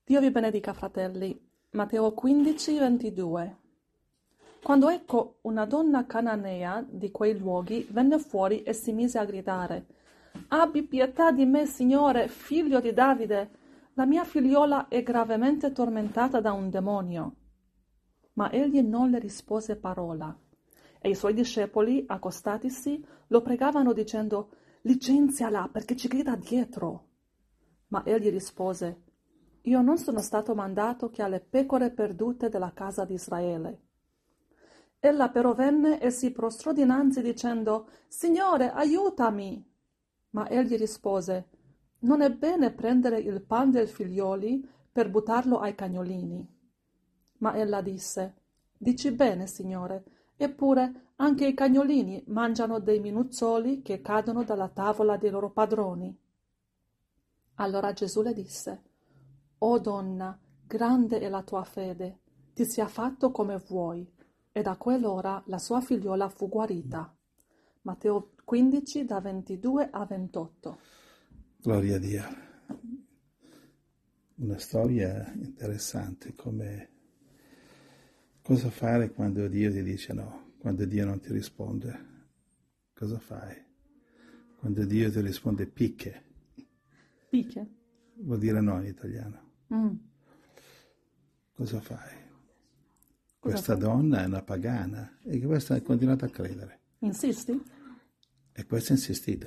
Dio vi benedica, fratelli. Matteo 15, 22. Quando ecco una donna cananea di quei luoghi venne fuori e si mise a gridare: Abbi pietà di me, Signore, figlio di Davide. La mia figliola è gravemente tormentata da un demonio. Ma egli non le rispose parola. E i suoi discepoli, accostatisi, lo pregavano dicendo: Licenziala, perché ci grida dietro. Ma egli rispose: Io non sono stato mandato che alle pecore perdute della casa di Israele. Ella però venne e si prostrò dinanzi dicendo: Signore, aiutami! Ma egli rispose: Non è bene prendere il pan dei figlioli per buttarlo ai cagnolini. Ma ella disse: Dici bene, Signore, eppure anche i cagnolini mangiano dei minuzzoli che cadono dalla tavola dei loro padroni. Allora Gesù le disse: O donna, grande è la tua fede, ti sia fatto come vuoi. E da quell'ora la sua figliola fu guarita. Matteo 15, da 22 a 28. Gloria a Dio. Una storia interessante, come cosa fare quando Dio ti dice no, quando Dio non ti risponde. Cosa fai? Quando Dio ti risponde picche. Picche? Vuol dire no in italiano. Cosa fai? Questa donna è una pagana e questa ha continuato a credere. Insisti? E questa ha insistito.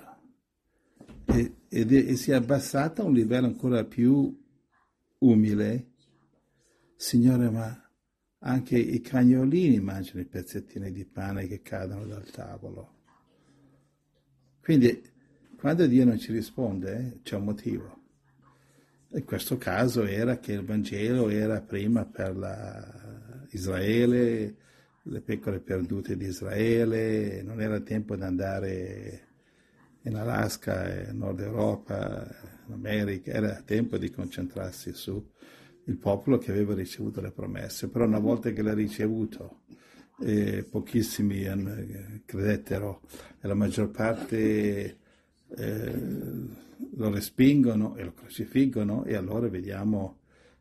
E si è abbassata a un livello ancora più umile. Signore, ma anche i cagnolini mangiano i pezzettini di pane che cadono dal tavolo. Quindi, quando Dio non ci risponde, c'è un motivo. In questo caso era che il Vangelo era prima per Israele, le pecore perdute di Israele, non era tempo di andare in Alaska, in Nord Europa, in America, era tempo di concentrarsi su il popolo che aveva ricevuto le promesse. Però una volta che l'ha ricevuto, pochissimi credettero e la maggior parte lo respingono e lo crocifiggono, e allora vediamo,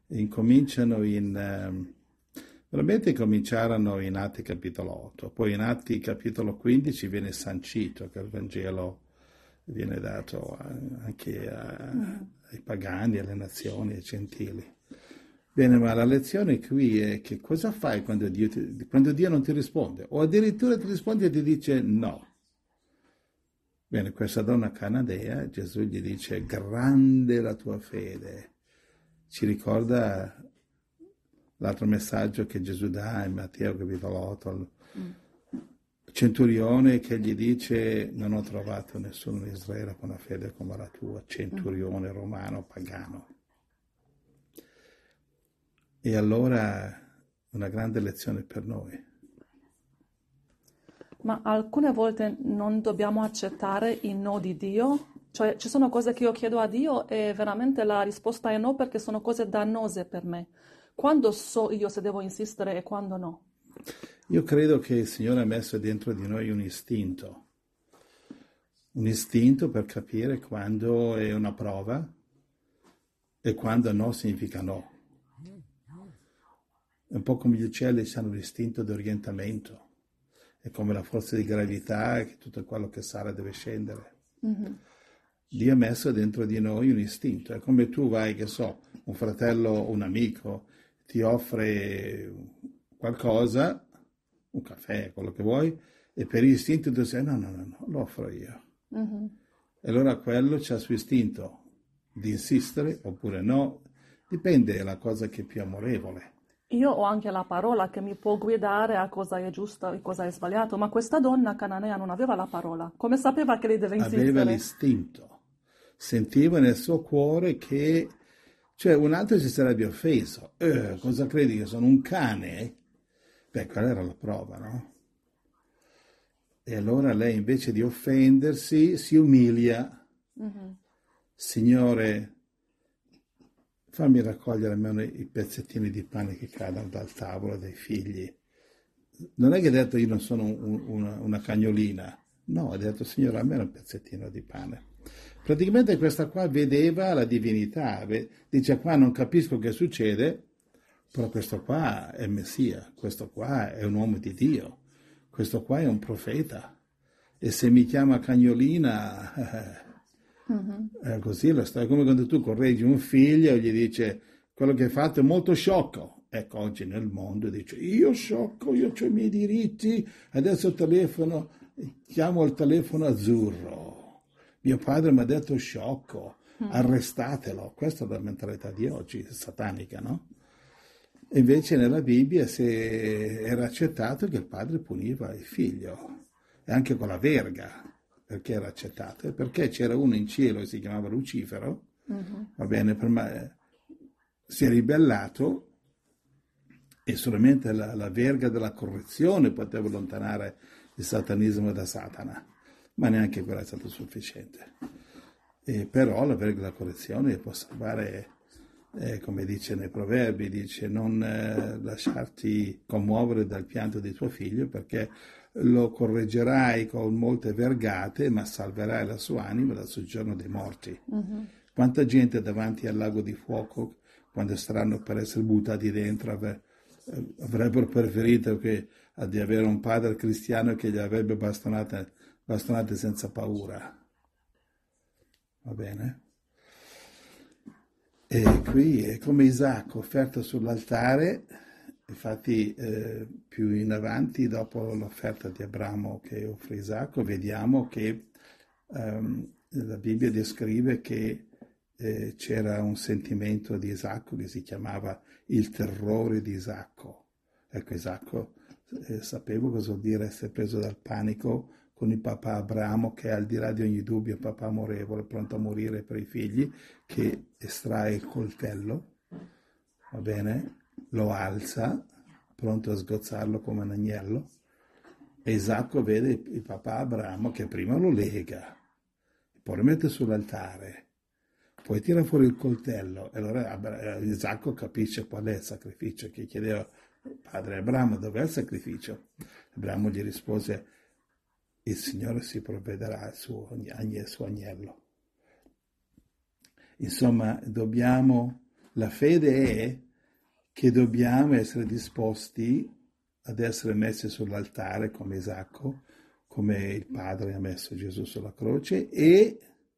veramente cominciarono in Atti capitolo 8, poi in Atti capitolo 15 viene sancito che il Vangelo viene dato anche ai pagani, alle nazioni, ai gentili. Bene, ma la lezione qui è che cosa fai quando Dio non ti risponde, o addirittura ti risponde e ti dice no. Bene, questa donna canadea, Gesù gli dice: grande la tua fede. Ci ricorda l'altro messaggio che Gesù dà in Matteo capitolo 8, centurione che gli dice: non ho trovato nessuno in Israele con una fede come la tua, centurione romano pagano. E allora una grande lezione per noi. Ma alcune volte non dobbiamo accettare i no di Dio? Cioè, ci sono cose che io chiedo a Dio e veramente la risposta è no, perché sono cose dannose per me. Quando so io se devo insistere e quando no? Io credo che il Signore ha messo dentro di noi un istinto per capire quando è una prova e quando no significa no. È un po' come gli uccelli hanno l'istinto di orientamento. È come la forza di gravità, che tutto quello che sale deve scendere. Dio ha messo dentro di noi un istinto. È come tu vai, che so, un fratello, un amico, ti offre qualcosa, un caffè, quello che vuoi, e per istinto tu dici: no, lo offro io. E allora quello c'ha il suo istinto di insistere oppure no, dipende dalla cosa che è più amorevole. Io ho anche la parola che mi può guidare a cosa è giusto e cosa è sbagliato, ma questa donna cananea non aveva la parola. Come sapeva che lei deve insistere? Aveva l'istinto, sentiva nel suo cuore che, cioè, un altro si sarebbe offeso. Cosa credi, che sono un cane? Beh, quella era la prova, no? E allora lei, invece di offendersi, si umilia. Signore, fammi raccogliere almeno i pezzettini di pane che cadono dal tavolo dei figli. Non è che ha detto: io non sono una cagnolina. No, ha detto: Signore, almeno un pezzettino di pane. Praticamente questa qua vedeva la divinità, dice qua non capisco che succede, però questo qua è il Messia, questo qua è un uomo di Dio, questo qua è un profeta. E se mi chiama cagnolina, è così la storia. Come quando tu correggi un figlio e gli dice quello che hai fatto è molto sciocco. Ecco, oggi nel mondo dice io sciocco, io ho i miei diritti, adesso chiamo il telefono azzurro. Mio padre mi ha detto sciocco, arrestatelo. Questa è la mentalità di oggi, satanica, no? E invece nella Bibbia era accettato che il padre puniva il figlio, e anche con la verga, perché era accettato? E perché c'era uno in cielo che si chiamava Lucifero, va bene, si è ribellato e solamente la verga della correzione poteva allontanare il satanismo da Satana, ma neanche quella è stata sufficiente. Però la verga della correzione può salvare, come dice nei proverbi, dice non lasciarti commuovere dal pianto di tuo figlio, perché lo correggerai con molte vergate, ma salverai la sua anima dal soggiorno dei morti. Quanta gente davanti al lago di fuoco, quando saranno per essere buttati dentro, avrebbero preferito di avere un padre cristiano che gli avrebbe bastonate senza paura. Va bene? E qui è come Isacco offerto sull'altare. Infatti più in avanti, dopo l'offerta di Abramo che offre Isacco, vediamo che la Bibbia descrive che c'era un sentimento di Isacco che si chiamava il terrore di Isacco. Ecco, Isacco sapevo cosa vuol dire essere preso dal panico con il papà Abramo, che al di là di ogni dubbio è un papà amorevole, pronto a morire per i figli, che estrae il coltello, va bene? Lo alza, pronto a sgozzarlo come un agnello, e Isacco vede il papà Abramo che prima lo lega, poi lo mette sull'altare, poi tira fuori il coltello, e allora Isacco capisce qual è il sacrificio che chiedeva padre Abramo, dov'è il sacrificio? Abramo gli rispose, il Signore si provvederà al suo agnello. Insomma, la fede è che dobbiamo essere disposti ad essere messi sull'altare come Isacco, come il Padre ha messo Gesù sulla croce, e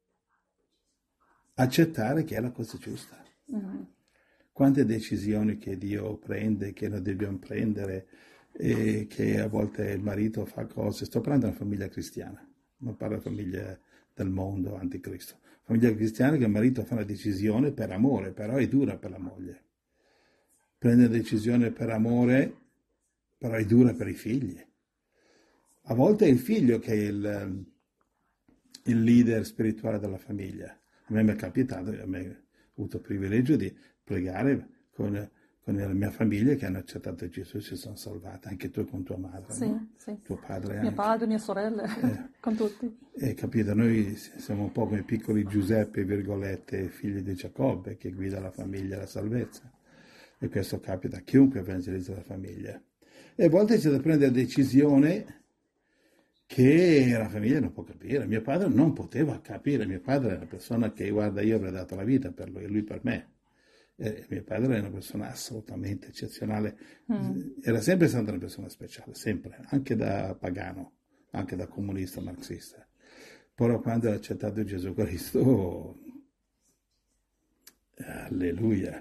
accettare che è la cosa giusta. Quante decisioni che Dio prende, che noi dobbiamo prendere, e che a volte il marito fa cose. Sto parlando di una famiglia cristiana, non parlo di famiglia del mondo anticristo. Famiglia cristiana che il marito fa una decisione per amore, però è dura per la moglie. Prende una decisione per amore, però è dura per i figli. A volte è il figlio che è il leader spirituale della famiglia. A me mi è capitato, ho avuto il privilegio di pregare con la mia famiglia che hanno accettato Gesù e si sono salvati, anche tu con tua madre, sì, no? Sì. Tuo padre mio padre, mie sorelle, con tutti. Capito, noi siamo un po' come piccoli Giuseppe, virgolette, figli di Giacobbe, che guida la famiglia alla salvezza. E questo capita a chiunque evangelizza la famiglia. E a volte c'è da prendere decisione che la famiglia non può capire. Mio padre non poteva capire, mio padre è una persona che, guarda, io avrei dato la vita per lui, e lui per me. Mio padre è una persona assolutamente eccezionale, era sempre stata una persona speciale, sempre, anche da pagano, anche da comunista, marxista. Però quando ha accettato Gesù Cristo, alleluia.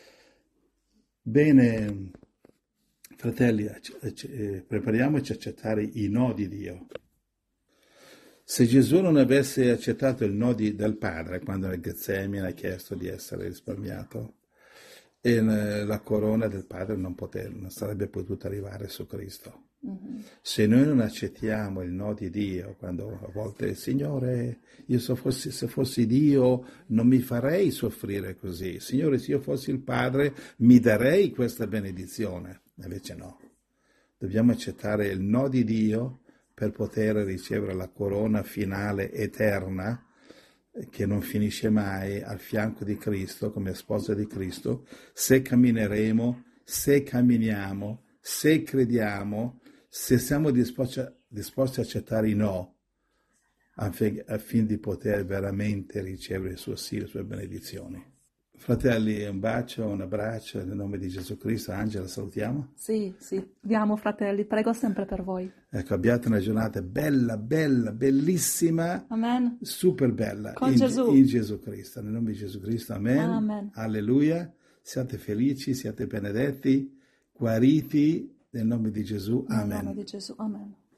Bene, fratelli, prepariamoci a accettare i no di Dio. Se Gesù non avesse accettato il no del Padre quando nel Getsemani ha chiesto di essere risparmiato, e la corona del Padre non sarebbe potuta arrivare su Cristo. Se noi non accettiamo il no di Dio, quando a volte, Signore, io se fossi Dio non mi farei soffrire così, Signore, se io fossi il Padre mi darei questa benedizione, invece no. Dobbiamo accettare il no di Dio per poter ricevere la corona finale eterna, che non finisce mai, al fianco di Cristo, come sposa di Cristo, se cammineremo, se camminiamo, se crediamo, se siamo disposti a accettare i no affinché di poter veramente ricevere il suo sì, le sue benedizioni. Fratelli, un bacio, un abbraccio, nel nome di Gesù Cristo. Angela, salutiamo. Sì, vi amo fratelli, prego sempre per voi. Ecco, abbiate una giornata bella, bellissima, Amen. super bella, Con Gesù. in Gesù Cristo. Nel nome di Gesù Cristo, amen. Amen. Alleluia. Siate felici, siate benedetti, guariti, nel nome di Gesù, Nel amen. nome di Gesù, amen.